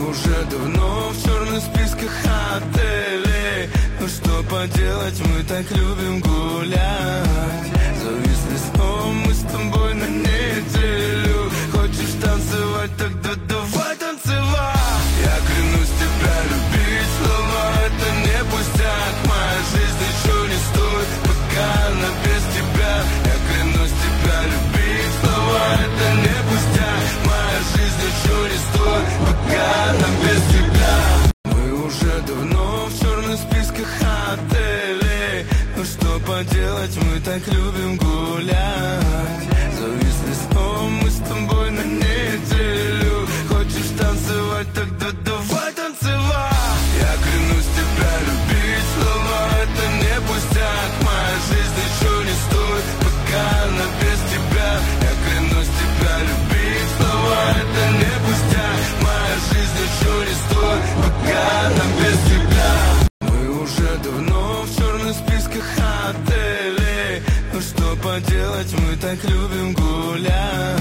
уже давно в черных списках отелей. Но что поделать, мы так любим гулять. Зависли сном мы с тобой на неделю. Хочешь танцевать, тогда давай танцевать. Я клянусь тебя любить, слова это не пустяк. Моя жизнь ничего не стоит, пока она без тебя. Я клянусь тебя любить, слова это не пустяк. Моя жизнь ничего не стоит, пока она без тебя. Мы уже давно в черных списках отелей. Но что поделать, мы так любим гулять. Зависли сном мы с тобой на неделю. Хочешь танцевать, тогда давай танцевать. Я клянусь тебя любить, слова это не пустяк. Моя жизнь ничего не стоит, пока она без тебя. Я клянусь тебя любить, слова это не пустяк. Моя жизнь ничего не стоит, пока она без тебя. Мы уже давно в черных списках отелей. Но что поделать, мы так любим гулять.